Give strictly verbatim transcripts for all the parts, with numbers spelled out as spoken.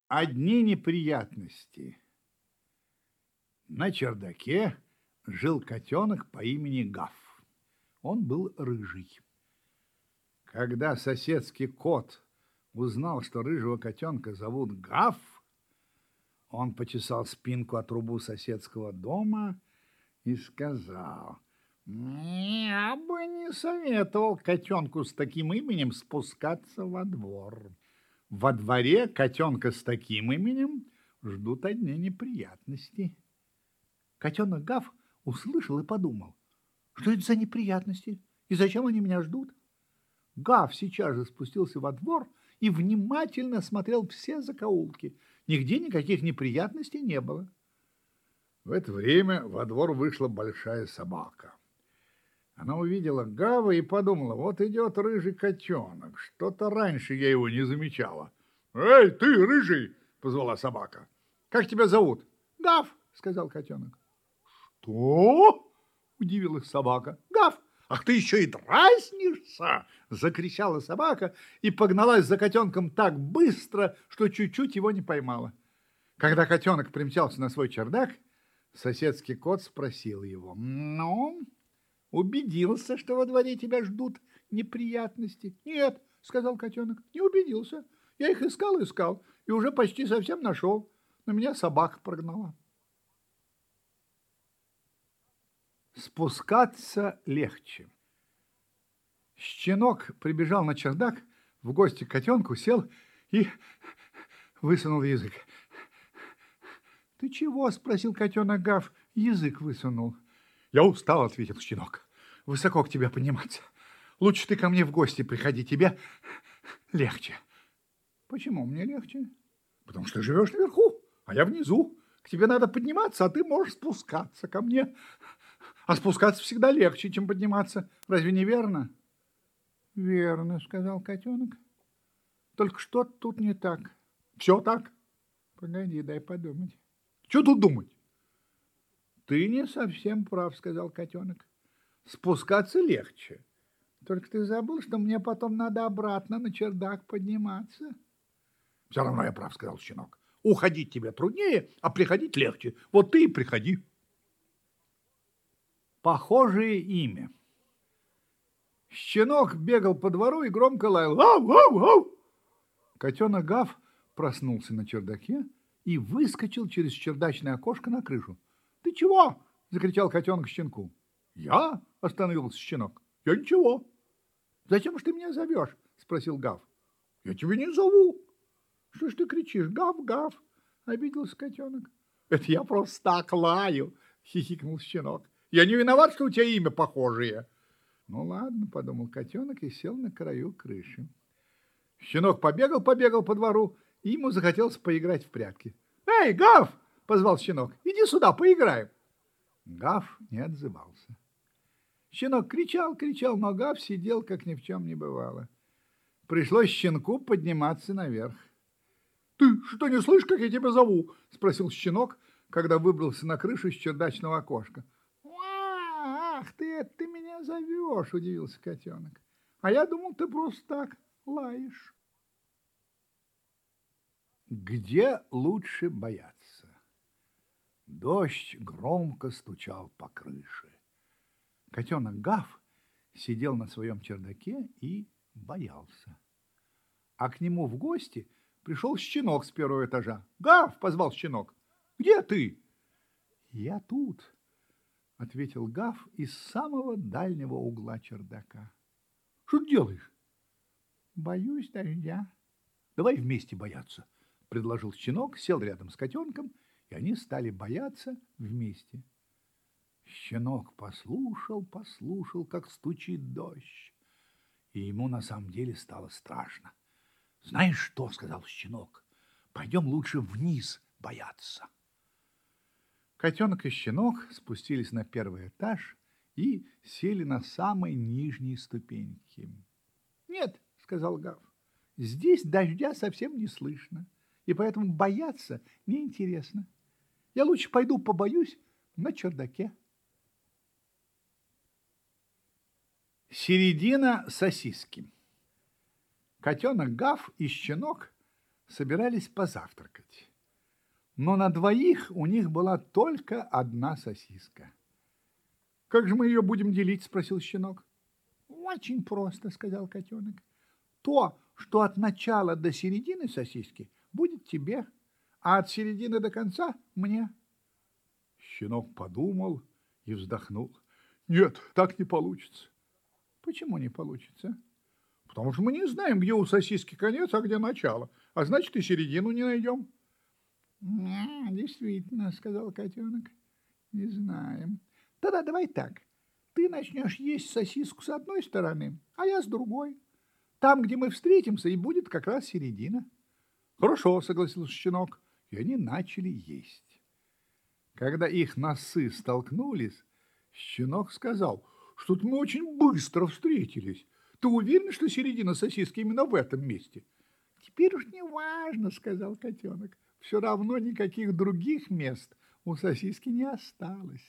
Одни неприятности. На чердаке жил котенок по имени Гав. Он был рыжий. Когда соседский кот узнал, что рыжего котенка зовут Гав, он почесал спинку от трубу соседского дома и сказал: «Я бы не советовал котенку с таким именем спускаться во двор. Во дворе котенка с таким именем ждут одни неприятности». Котенок Гав услышал и подумал: что это за неприятности и зачем они меня ждут? Гав сейчас же спустился во двор и внимательно осмотрел все закоулки. Нигде никаких неприятностей не было. В это время во двор вышла большая собака. Она увидела Гава и подумала: вот идет рыжий котенок. Что-то раньше я его не замечала. «Эй, ты, рыжий!» — позвала собака. «Как тебя зовут?» «Гав», — сказал котенок. «Что?» — удивилась собака. «Гав! Ах, ты еще и дразнишься!» — закричала собака и погналась за котенком так быстро, что чуть-чуть его не поймала. Когда котенок примчался на свой чердак, соседский кот спросил его: «Ну, убедился, что во дворе тебя ждут неприятности?» «Нет», — сказал котенок, — «не убедился. Я их искал, искал и уже почти совсем нашел, но меня собака прогнала». Спускаться легче. Щенок прибежал на чердак в гости к котенку, сел и высунул язык. «Ты чего?» — спросил котенок Гав. «Язык высунул». «Я устал», — ответил щенок. «Высоко к тебе подниматься. Лучше ты ко мне в гости приходи, тебе легче». «Почему мне легче?» «Потому что ты живешь наверху, а я внизу. К тебе надо подниматься, а ты можешь спускаться ко мне. А спускаться всегда легче, чем подниматься. Разве не верно?» «Верно», — сказал котенок. «Только что тут не так». «Все так». «Погоди, дай подумать». «Что тут думать?» «Ты не совсем прав», — сказал котенок. «Спускаться легче. Только ты забыл, что мне потом надо обратно на чердак подниматься». «Все равно я прав», — сказал щенок. «Уходить тебе труднее, а приходить легче. Вот ты и приходи». Похожее имя. Щенок бегал по двору и громко лаял: «Ау, ау, ау!» Котенок Гав проснулся на чердаке и выскочил через чердачное окошко на крышу. «Ты чего?» — закричал котенок щенку. «Я?» — остановился щенок. «Я ничего». «Зачем же ты меня зовешь?» — спросил Гав. «Я тебя не зову». «Что ж ты кричишь? Гав, Гав!» — обиделся котенок. «Это я просто так лаю!» — хихикнул щенок. «Я не виноват, что у тебя имя похожее». «Ну ладно», — подумал котенок и сел на краю крыши. Щенок побегал-побегал по двору, и ему захотелось поиграть в прятки. «Эй, Гав!» — позвал щенок. «Иди сюда, поиграем». Гав не отзывался. Щенок кричал, кричал, но Гав сидел, как ни в чем не бывало. Пришлось щенку подниматься наверх. «Ты что, не слышишь, как я тебя зову?» — спросил щенок, когда выбрался на крышу с чердачного окошка. «Ах, ты, ты меня зовешь!» — удивился котенок. «А я думал, ты просто так лаешь». Где лучше бояться? Дождь громко стучал по крыше. Котенок Гав сидел на своем чердаке и боялся. А к нему в гости пришел щенок с первого этажа. «Гав!» — позвал щенок. «Где ты?» «Я тут», — ответил Гав из самого дальнего угла чердака. «Что ты делаешь?» «Боюсь дождя». «Давай вместе бояться», — предложил щенок, сел рядом с котенком, и они стали бояться вместе. Щенок послушал, послушал, как стучит дождь, и ему на самом деле стало страшно. «Знаешь что?» — сказал щенок. «Пойдем лучше вниз бояться». Котенок и щенок спустились на первый этаж и сели на самой нижней ступеньке. «Нет», — сказал Гав, — «здесь дождя совсем не слышно, и поэтому бояться неинтересно. Я лучше пойду побоюсь на чердаке». Середина сосиски. Котенок Гав и щенок собирались позавтракать. Но на двоих у них была только одна сосиска. «Как же мы ее будем делить?» – спросил щенок. «Очень просто», – сказал котенок. «То, что от начала до середины сосиски, будет тебе, а от середины до конца – мне». Щенок подумал и вздохнул. «Нет, так не получится». «Почему не получится?» «Потому что мы не знаем, где у сосиски конец, а где начало, а значит, и середину не найдем». «Действительно», – сказал котенок, – «не знаем». «Тогда давай так. Ты начнешь есть сосиску с одной стороны, а я с другой. Там, где мы встретимся, и будет как раз середина». «Хорошо», – согласился щенок, и они начали есть. Когда их носы столкнулись, щенок сказал: «Что-то мы очень быстро встретились. Ты уверен, что середина сосиски именно в этом месте?» «Теперь уж не важно», – сказал котенок. «Все равно никаких других мест у сосиски не осталось».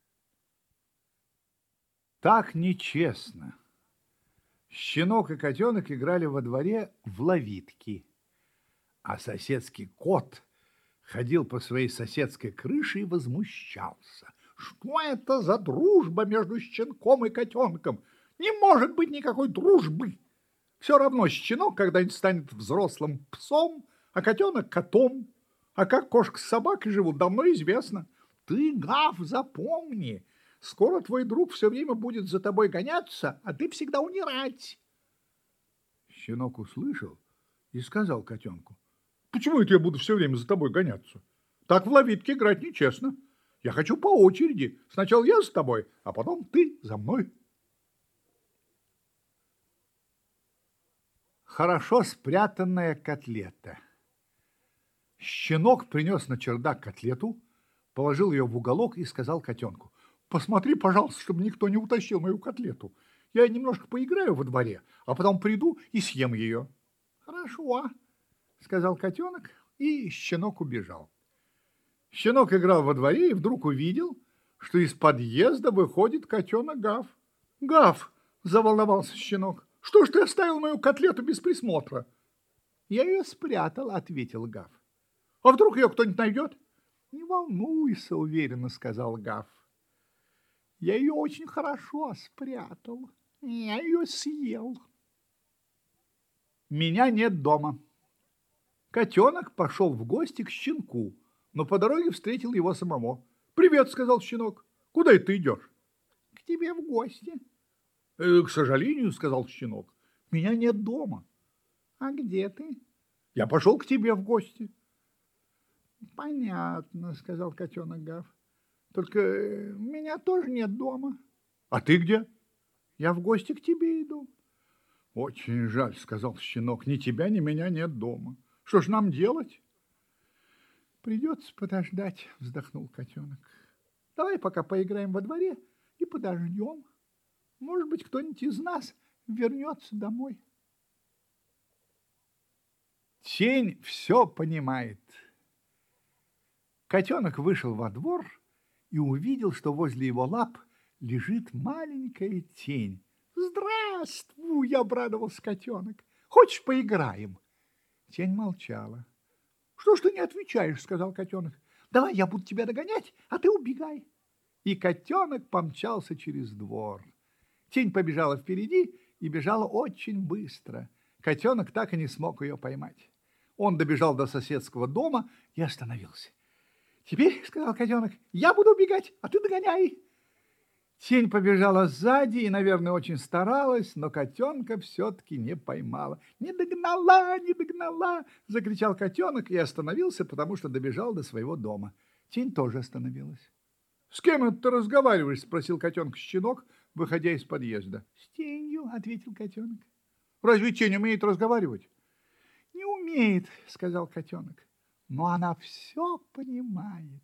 Так нечестно. Щенок и котенок играли во дворе в ловитки, а соседский кот ходил по своей соседской крыше и возмущался. «Что это за дружба между щенком и котенком? Не может быть никакой дружбы! Все равно щенок когда-нибудь станет взрослым псом, а котенок котом. А как кошка с собакой живут, давно известно. Ты, Гав, запомни, скоро твой друг все время будет за тобой гоняться, а ты всегда умирать». Щенок услышал и сказал котенку: «Почему это я буду все время за тобой гоняться? Так в ловитки играть нечестно. Я хочу по очереди. Сначала я за тобой, а потом ты за мной». Хорошо спрятанная котлета. Щенок принес на чердак котлету, положил ее в уголок и сказал котенку: «Посмотри, пожалуйста, чтобы никто не утащил мою котлету. Я немножко поиграю во дворе, а потом приду и съем ее». «Хорошо», – сказал котенок, и щенок убежал. Щенок играл во дворе и вдруг увидел, что из подъезда выходит котенок Гав. «Гав!» – заволновался щенок. «Что ж ты оставил мою котлету без присмотра?» «Я ее спрятал», – ответил Гав. «А вдруг ее кто-нибудь найдет?» «Не волнуйся», – уверенно сказал Гав. «Я ее очень хорошо спрятал. Я ее съел». Меня нет дома. Котенок пошел в гости к щенку, но по дороге встретил его самого. «Привет», – сказал щенок. «Куда это ты идешь?» «К тебе в гости». «К сожалению», – сказал щенок, – «меня нет дома». «А где ты?» «Я пошел к тебе в гости». «Понятно», – сказал котенок Гав. «Только меня тоже нет дома». «А ты где?» «Я в гости к тебе иду». «Очень жаль», – сказал щенок, – «ни тебя, ни меня нет дома. Что ж нам делать?» «Придется подождать», – вздохнул котенок. «Давай пока поиграем во дворе и подождем. Может быть, кто-нибудь из нас вернется домой». Тень все понимает. Котенок вышел во двор и увидел, что возле его лап лежит маленькая тень. «Здравствуй!» – обрадовался котенок. «Хочешь, поиграем?» Тень молчала. «Что ж ты не отвечаешь?» – сказал котенок. «Давай я буду тебя догонять, а ты убегай». И котенок помчался через двор. Тень побежала впереди и бежала очень быстро. Котенок так и не смог ее поймать. Он добежал до соседского дома и остановился. «Теперь, — сказал котенок, — я буду убегать, а ты догоняй». Тень побежала сзади и, наверное, очень старалась, но котенка все-таки не поймала. «Не догнала, не догнала!» – закричал котенок и остановился, потому что добежал до своего дома. Тень тоже остановилась. «С кем это ты разговариваешь?» – спросил котенка щенок, выходя из подъезда. «С тенью», – ответил котенок. «Разве тень умеет разговаривать?» «Не умеет», – сказал котенок, – «но она все понимает».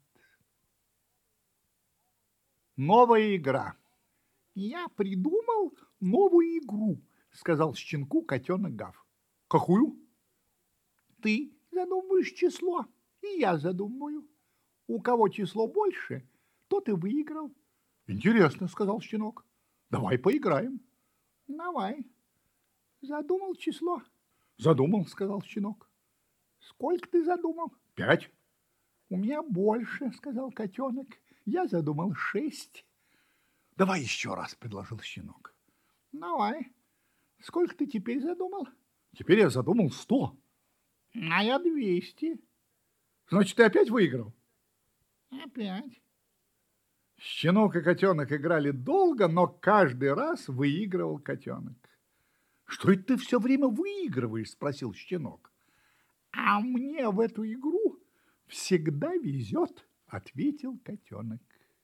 Новая игра. «Я придумал новую игру», – сказал щенку котенок Гав. «Какую?» «Ты задумаешь число, и я задумаю. У кого число больше, тот и выиграл». «Интересно», – сказал щенок. «Давай поиграем». «Давай. Задумал число?» «Задумал», – сказал щенок. Сколько ты задумал? Пять. У меня больше, сказал котенок. Я задумал шесть. Давай еще раз, предложил щенок. Давай. Сколько ты теперь задумал? Теперь я задумал сто. А я двести. Значит, ты опять выиграл? Опять. Щенок и котенок играли долго, но каждый раз выигрывал котенок. Что это ты все время выигрываешь? Спросил щенок. А мне в эту игру всегда везет, ответил котенок.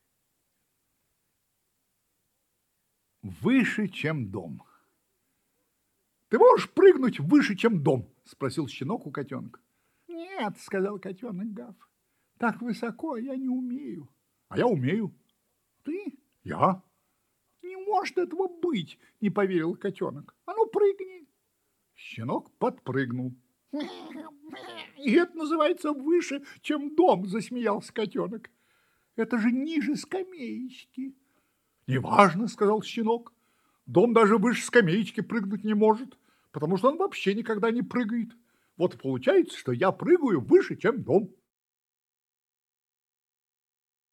Выше, чем дом. Ты можешь прыгнуть выше, чем дом? Спросил щенок у котенка. Нет, сказал котенок Гав. Так высоко я не умею. А я умею. Ты? Я. Не может этого быть, не поверил котенок. А ну прыгни. Щенок подпрыгнул. И это называется выше, чем дом, засмеялся котенок. Это же ниже скамеечки. Неважно, сказал щенок. Дом даже выше скамеечки прыгнуть не может, потому что он вообще никогда не прыгает. Вот и получается, что я прыгаю выше, чем дом.